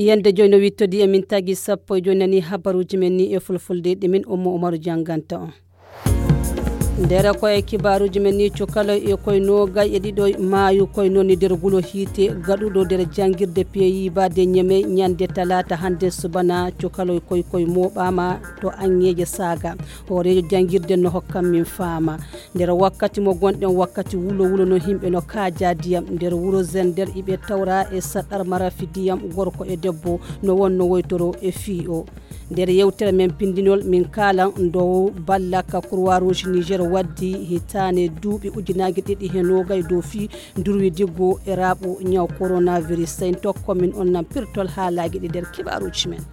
yande joyno wittodi e min tagi sappo jonani habaruji men ni e fulfulde de min Umaru janganta on ndera ko e kibaruji men ni cokala e koy no gay e dido maayu koy non der gulo hite gadudo der jangirde peyi bade nyeme nyande talata hande subana cokala koy mobama to anyeje saga horejo jangirde no hokkam min faama der wakkati mo gonden wakkati wulo no himbe no kaaja diyam der wuro zender ibe tawra e sadar marafi diyam gorko e debbo no wonno woytoro e fi'o der yewtere men pindinol min kala ndo ballaka Croix Rouge Niger waddi hitane duubi ujunaaji didi henogay do fi durwi diggo e rabo nyaw coronavirus sen tokko min onnam pirtol haalaaji di der kibaruji men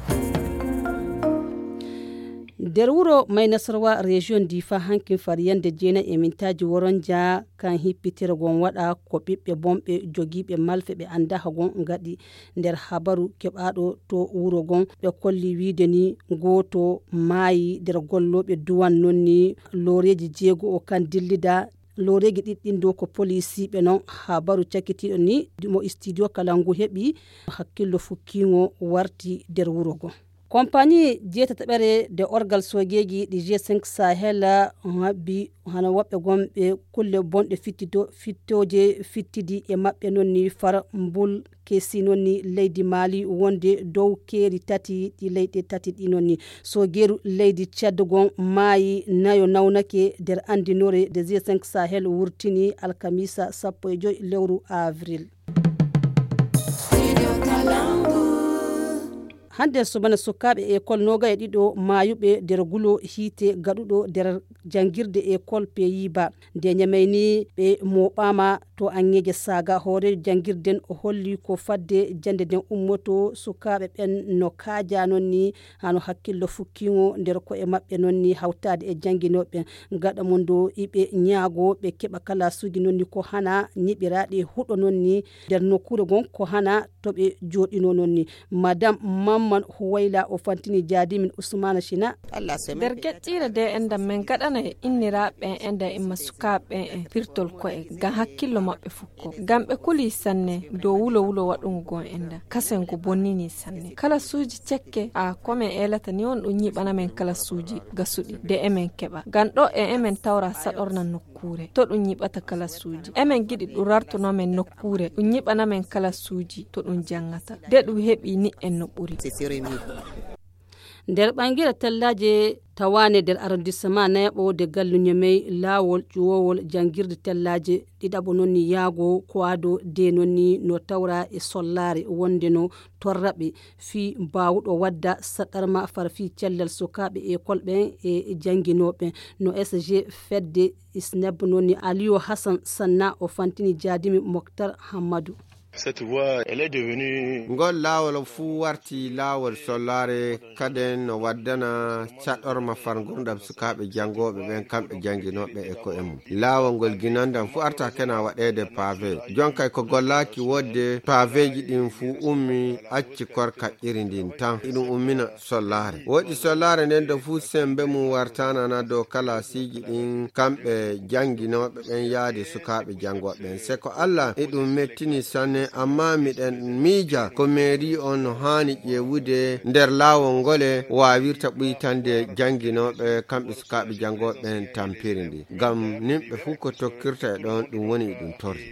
der wuro Maynasarwa region difa hankin fariyande jena e mintaji woronja kan hippitere gon wada ko bibbe bombe jogibe malfe be anda hagon ngadi der habaru kebado to wuro gon be kolli wiide ni goto mayi der gollobe duwan nonni loreji jego o kan dillida loreji diddindo ko police be non habaru cakiti ni mo studio kalangu hebi hakkillo fukkingo warti der wuro gon compagnie jeta tabere de orgal sogeji di G5 Sahel bi hana wabbe gombe kulle bonde fittoje fittidi e mabbe nonni far mbul kesi nonni leydi Mali wonde dow keri tati di leydi tati di nonni sogeru leydi Chad gon mayi nayo nawnake der andinore de G5 Sahel wurtini alkamisa sappo e joy lewru avril hande subana sukabe école noga e dido mayube der gulo hite gadudo der jangirde école peyiba de nyameni be mobama to anyeje saga hore jangirden o holli ko fadde jande den ummoto sukabe ben no kaaja nonni hano hakkillo fukkingo der ko e mabbe nonni hawtade e janginobe gada mondo ibe nyaago be keba kala sugi nonni ko hana nyibiraade hudo nonni der nokure gon ko hana to be jodino nonni madame man huwaila o fantini jadi min Usmana Shina der gettire de enda men gadana innirabe enda imma sukabe firtol ko e ga hakkillo mabbe fukko gambe kuli sanne do wulo wadun go enda kasen ko bonnini sanne kala suji cekke a kome elata ni on dun yibana men kala suji gasudi de emen keba gando e emen tawra sadorna nokkure to dun yibata kala suji emen gidi durarto no men nokkure dun yibana men kala suji to dun jangata de du hebi ni en no buri der bangira tallaje tawane der arrondissement naybo de gallu nyamey lawol juwol jangirde tallaje didabo nonni yago kwado de nonni no tawra e sollare wonde no torrabe fi bawdo wadda sadarma farfi cellal sukabe e kolbe e janginobe no SG fedde isnab nonni Aliou Hassan Sanna o fantini jadimi Mokhtar Hamadou. Cette voie, elle est devenue ngol lawol fu warti lawol sollare kaden no waddana chadorma fargondam sukabe jangobe ben kambe janginobe e ko emu lawol gol ginandam fu arta kana wadede pavé jonkay ko gollaki wodde pavéji din fu ummi acci korka irindin tan idum ummina sollare wodi sollare nden do fu sembe mu wartana na do kala siji din kambe janginobe ben yaade sukabe jangobe se ko Allah idum mettini sanne amma miden mija ko meri on hani ƴewude nder lawol ngole wawirta ɓuytande janginoɓe kamɓe sukaɓe jangoɓe tampirindi gam nimɓe fu ko tokkirta e ɗon ɗum woni ɗum torri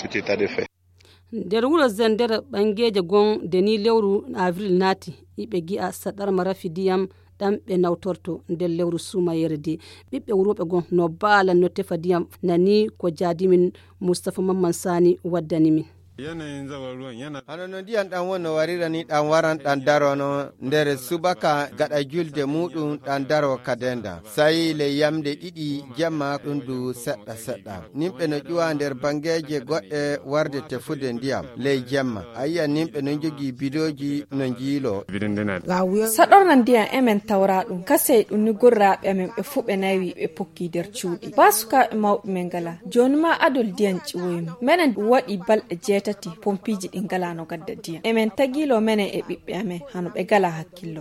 der wuro zender bangeje gon deni lewru avril nati ibe gi'a sadar marafi diyam dam be nawtorto del lewru suma yerdi bibbe wurobe gon no bala no tefa diyam nani ko jadimin Mustafa Mamman Sani waddani min yanayin zawar ruwan yana hanono diyan dan wonno warira ni dan waran dan darono nder subaka gada julde mudum dan daro kadenda sai le yamde didi jamma dundu sedda nimbe no juwa nder bangeje godde warde tefude ndiyam le jamma ayya nimbe no jogi bidoji no jilo sadorna ndiyam emen tawradum kase dum ni gurrabe men be fube nawi be pokki der cuudi basuka mawbe men gala jonuma adol diyan ciwoyim menen wadi balde jetati pompiji ɗin gala no gadda diya emen tagilo mene e ɓiɓɓe amen hano ɓe gala hakkillo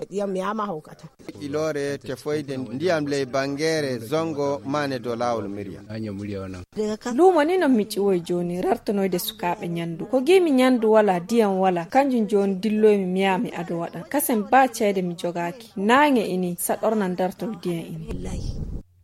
ilore te foyde ndiyam ley bangere zongo mane do lawol miriya lumo ni no mi ƴiwoy joni rartonoyde sukaɓe ñandu ko gimi ñandu wala diyam wala kanjum joni dilloymi miyami ado waɗan kasen ba ceede mi jogaki nange ini saɗornan dartol diyam ini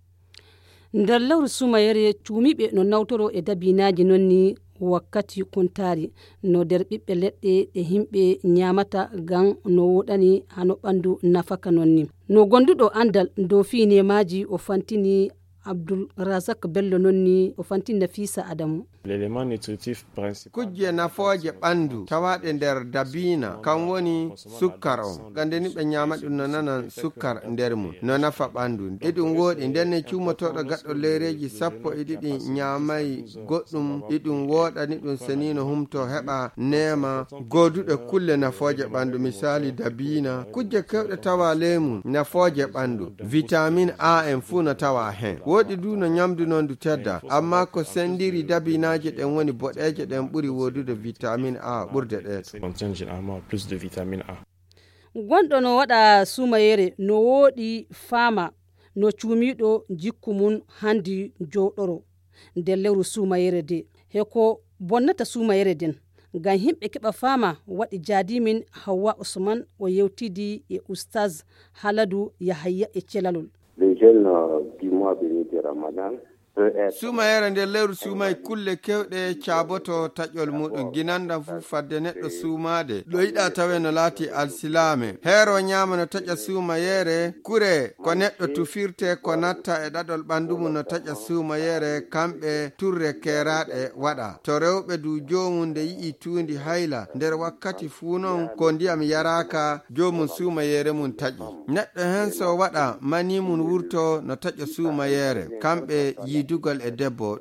nder lewru sumayere cuumiɓe no nawtoro e dabinaji nonni wakkati kuntari no nder ɓiɓɓe leɗɗe e himɓe ñamata gan no woɗani hano ɓandu nafaka nonni no gonduɗo andal dow finemaji o fantini Abdul Razak Bello nonni o fantini Nafisa Adamu. L'élément nutritif principal kujje nafooje ɓandu tawaɗe nder dabina kan woni sukkar on gande ni ɓe ñama ɗum no nanan sukkar nder mum no nafa ɓandu iɗum woɗi ndenne cuumotoɗo gaɗɗo leyreji 12 ñamayi goɗɗum iɗum woɗani ɗum senino humto heɓa nema goduɗe kulle nafooje ɓandu misali dabina kujje kewɗe tawa lemu nafooje ɓandu vitamine A en fuu no tawa hen woɗi du no ñamdu non du tedda amma ko sendiri dabina ɗen woni boɗeje ɗen ɓuri wodude vitamine A ɓurde ɗe contient généralement plus de vitamine A. Gonɗo no waɗa sumayere no woɗi fama no cuumiɗo jikku mum handi joɗoro nder lewru sumayere de heko bonnata sumayere den ngam himɓe keɓa fama waɗi jaadimin Hawwa Usman o yewtidi e oustaz Haladu Yahaya e celalol. Les jeunes du mois béni de Ramadan sumayere nder lewru sumay kulle kewɗe caboto taƴol muɗum ginandan fu fadde neɗɗo sumade ɗo yiɗa tawe no laati alsilame heero ñama no taƴa sumayere kure ko neɗɗo tufirte ko natta e ɗaɗol ɓandu mum no taƴa sumayere kamɓe turre keraɗe waɗa to rewɓe du jomum nde yi'i tuundi hayla nder wakkati fuu noon ko ndiyam yaraka jomum sumayere mum taƴi neɗɗo hen so waɗa mani mum wurto no taƴa sumayere kamɓe dugal e debbo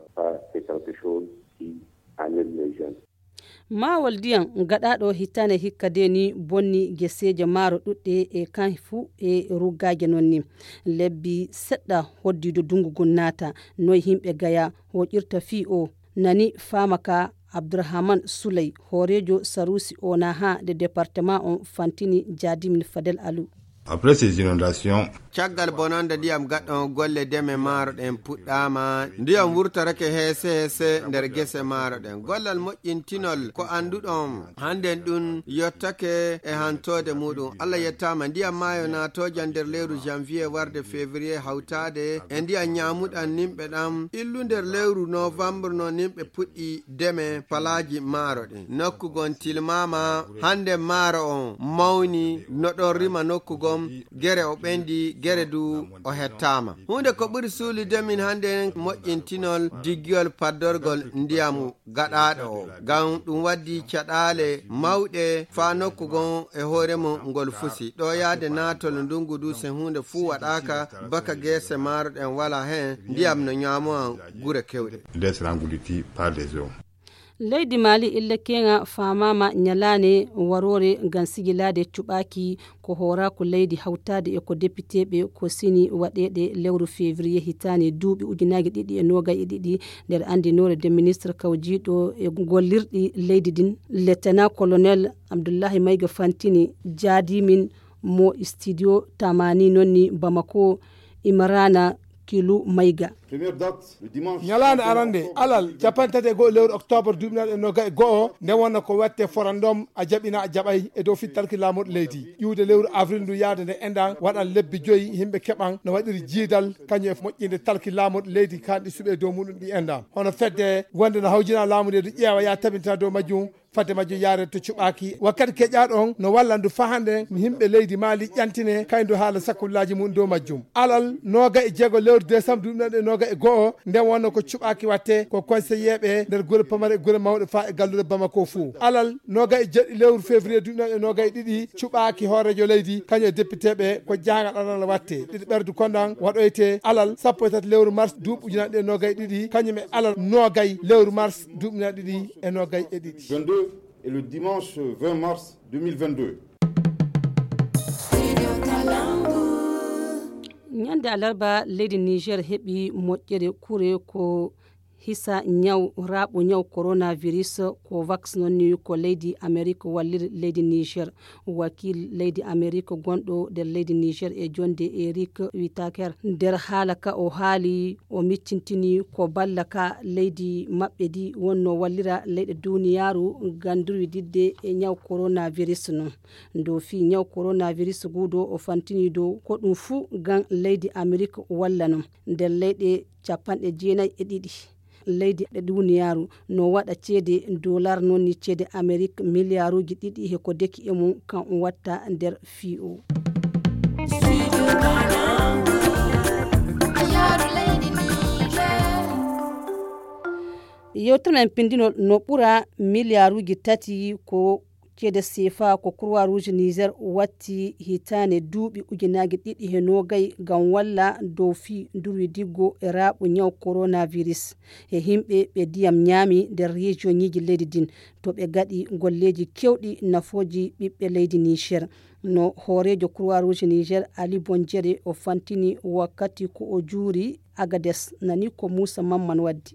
mawol ndiyam gaɗaɗo hitane hikkade ni bonni geseje maaro ɗuɗɗe e kan fu e ruggage nonni lebbi seɗɗa hoddido dungugon naata noy himɓe gaya hoƴirta fi o nani famaka Abdourahmane Souley horejo Sarusi ona ha de département on fantini Jadimin Fadel Alou. Après ces inondations, caggal bonande ndiyam gaɗɗon golle deme maaro ɗen puɗɗama ndiyam wurtorake heese nder gese maaro ɗen gollal moƴƴintinol ko anduɗon hannden ɗum yottake e hantode muɗum Allah yettama ndiyam maayo natoja nder lewru janvier warde février hawtade e ndiyam ñamuɗan nimɓe ɗam illu nder lewru novembre no nimɓe puɗɗi deme palaji maaro ɗin nokkugon tilmama hande maaro on mawni no ɗon rima nokkugon gere o ɓendi gere du o hettama hunde ko ɓuri suulide min hande moƴƴintinol diggiyol paddorgol ndiyamu gaɗaɗo o ngam ɗum waddi caɗale mawɗe fa nokkugon e hoore mum ngol fusi ɗo yaade natol ndungu du sen hunde fuu waɗaka baka gese maaro ɗen wala hen ndiyam no ñamoan gure kewɗe leydi Mali ille kenga famama nyalane warore gan sigilade cuɓaki ko hora ko leydi hawtade e ko député ɓe ko sini waɗede lewru février hitane duuɓi ujunage ɗiɗi e nogaye ɗiɗi nder andinore de ministre kawjiɗo e gollirɗi leydi din lieutenant colonel Abdoulahi Mayga Fantini jaadimin mo studio tamani nonni Bamako Imrana Kilu Mayga. ñalande arande alal capantate go lewru octobre 2021 nde wonna ko watte forandom a jaɓina a jaɓay e dow fittalki lamoɗo leydi ƴiwde lewru avril ndu yaade nde endan waɗan lebbi 5 yimɓe keɓan no waɗiri jiidal kañum e moƴƴinde talki lamoɗo leydi kanɗi suuɓe dow muɗum ɗi endan hono fedde wonde no hawjina laamu nde du ƴeewa ya tabinta dow majjum fadde majjum yaare to cuɓaki wakkati keƴaɗo on no wallandu fahande yimɓe leydi Mali ƴantine kaydu haala sakkullaji mum dow majjum alal noga e jeego lewru décembre 2021 nden wonno ko cuɓaki watte ko conseiller ɓe nder guure pamare e guure mawɗe fa e gallude Bamako fuu alal noga e jeɗɗi lewru février 2022 cuɓaki hoorejo leydi kañum e député ɓe ko jangal ɗanala watte ɗiɗi ɓerdu kondan waɗoyte alal 13 lewru mars duuɓi ujunnaɗe nogay ɗiɗi kañum e alal nogay lewru mars duuɓi ɗiɗi e nogay e ɗiɗi 22 et le dimanche 20 mars 2022. ñande alarba leydi Niger heɓi moƴƴere kure ko hisa nyaw raɓo nyaw coronavirus covax nonni ko leydi Amerique wallir leydi Niger. Wakil leydi Amerique gonɗo nder leydi Niger e jonde Eric Whitaker nder haalaka o haali o miccintini ko ballaka leydi maɓɓe di wonno wallira leyɗe duniyaru ganduri didde e nyaw coronavirus non do fi nyaw coronavirus gudo o fantini do ko ɗum fu gan leydi Amerique walla non nder leyɗe 92 leydi ɗe duniyaru no waɗa ceede dollar nonni ceede Amerique milliarduji 2 he ko deki e mum kan watta nder fi'o. Yewtumen pindino no ɓura milliarduji 3 ko ceede CFA ko Croix Rouge Niger watti hitane duuɓi ujunaaje 2 he nogay gam walla dow fi durwi diggo e raɓu nyaw coronavirus e himɓe ɓe diyam ñaami nder région ñiji leydi din to ɓe gaɗi golleji kewɗi nafoji ɓiɓɓe leydi Niger. No hoorejo Croix Rouge Niger Ali Bonjere o fantini wakkati ko o juuri Agades nani ko Moussa Mamman waddi.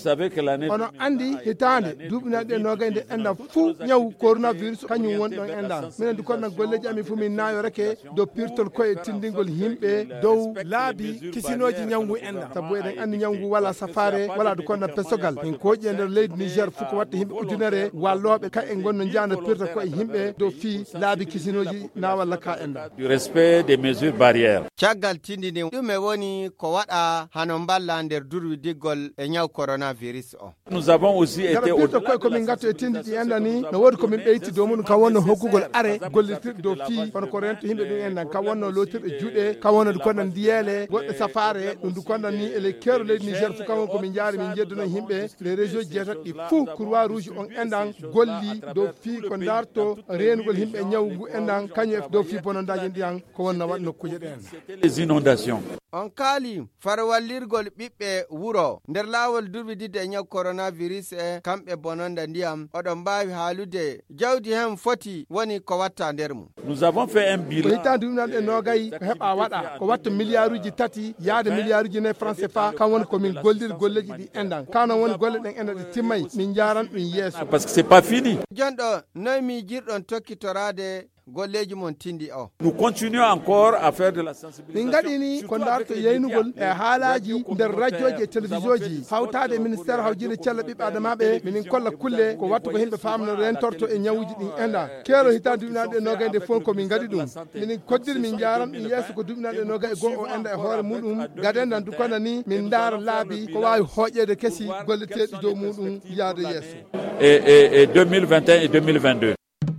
Ono andi hitande duuɓinaɗe nogayde enda fuu ñaw coronavirus kañum won ɗon enda minen du kono golleji amin fu min nayo reke dow pirtol koye tindingol himɓe dow laabi kisinoji ñawngu enda sabu eɗen andi ñawngu wala safare wala du kono pesogal min koƴi e nder leydi Niger fu ko watta himɓe ujunere walloɓe ka en gonno janda pirta koye himɓe dow fi laabi kisinoji na walla ka enda du respect des mesures barrières. Caggal tindini ɗume woni ko waɗa hano balla nder durwi diggol e ñaw coronavirus o. Nous avons aussi été au koy komin gatto e tindidi enda ni no wodi komin ɓeyti dow mum ka wonno hokkugol are gollitirɗe dow fi kono ko rento himɓe ɗum endan ka wonno lotirɗe juuɗe ka wonno du konnan ndiyele goɗɗe safare ɗum du konnan ni ele keero leydi Niger fu kamon komin jaari min jedduno himɓe les régions jeetati fuu Croix Rouge on endan golli dow fi ko darto renugol himɓe ñawgu endan kañum e dow fi bonondaji ndiyan ko wonna waɗ nokkuje ɗen. Les inondations. On kaali farwallirgol ɓiɓɓe wuro nder laawol durwididde e ñaw coronavirus e kamɓe bononda ndiyam oɗon mbawi haalude jawdi hen foti woni ko watta nder mum. Nous avons fait un bilan. Hitande ɗumnanɗe nogay ko heɓa waɗa ko watta milliarduji 3 yaade milliarduji 9 francs CFA kan woni komin gollir golleji ɗi endan kano woni golle ɗen enda ɗe timmay min jaran ɗum yeeso parce que c'est pas fini. Jonɗo noy mi jirɗon tokkitorade golleji mon tindi o. Nous continuons encore à faire de la sensibilisation. Min gaɗini ko darto yeynugol e haalaji nder radioji e télévision hawtade ministére hawjinde cella ɓiɓɓe adamaɓe minin kolla kulle ko watta ko himɓe famno rentorto e ñawuji ɗin enda keero hitande duɓinaɗe nogayde fof komin gaɗi ɗum minin koddiri min jaran ɗum yeeso ko duɓinaɗe nogay e gon o enda e hoore muɗum gadendan du kono ni min daara laabi ko wawi hoƴede kesi golleteɗi dow muɗum yaade yeeso et 2021 et 2022.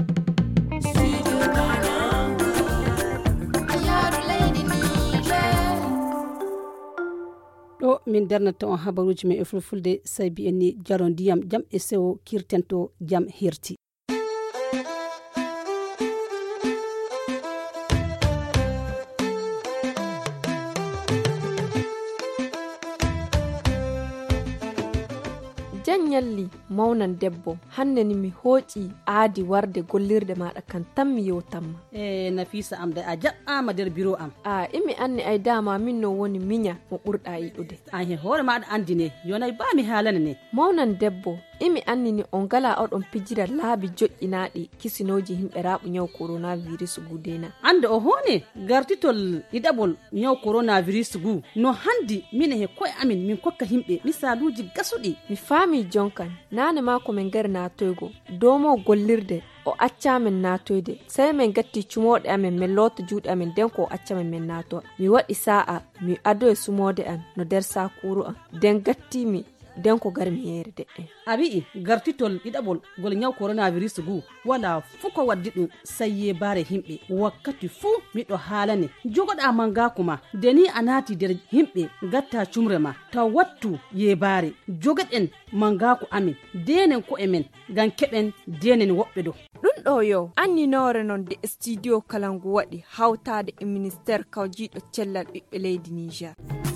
ɗo min darnata on habaruji men e fulfulde saybi en ni jaro ndiyam jam e sewo kirtento jam hirti. Janyalli maunan debbo hanne ni mi hoƴi aadi warde gollirde maɗa kan tan mi yewtanma. Nafisa am da a jaɓɓama nder bureau am. Imi anni ay dama min no woni miña mo ɓurɗa yiɗude. An he hoore maɗa andine yonay ba mi haalana ne. Maunan debbo imi annini on gala oɗon pijira laabi joƴƴinaɗi kisinoji himɓe raɓu ñaw coronavirus gudena. Ande o hone gartitol ɗiɗaɓol ñaw coronavirus gu no handi min he koye amin min kokka himɓe misaluji gasuɗi. Mi faami jonkan nane ma ko min gari natoygo domo gollirde o accamen natoyde sai min gatti cumoɗe amen min loota juuɗe amen den ko o accamen min nato mi waɗi sa'a mi ado e sumode an no nder sakuru an den gattimi den ko gari mi yeere de abi gartitol ɗiɗaɓol gol ñaw coronavirus gu wala fuko waddi ɗum sayye bare himɓe wakkati fuu miɗo haalane jogoɗa mangaku ma deni a naati nder himɓe gatta cumre ma taw wattu yebare jogoɗen mangaku amin denen ko emen ngam keɓen denen woɓɓe ɗo ɗum ɗo yo anninore non de studio kalangu waɗi hawtade e ministére kawjiɗo cellal ɓiɓɓe leydi Niger.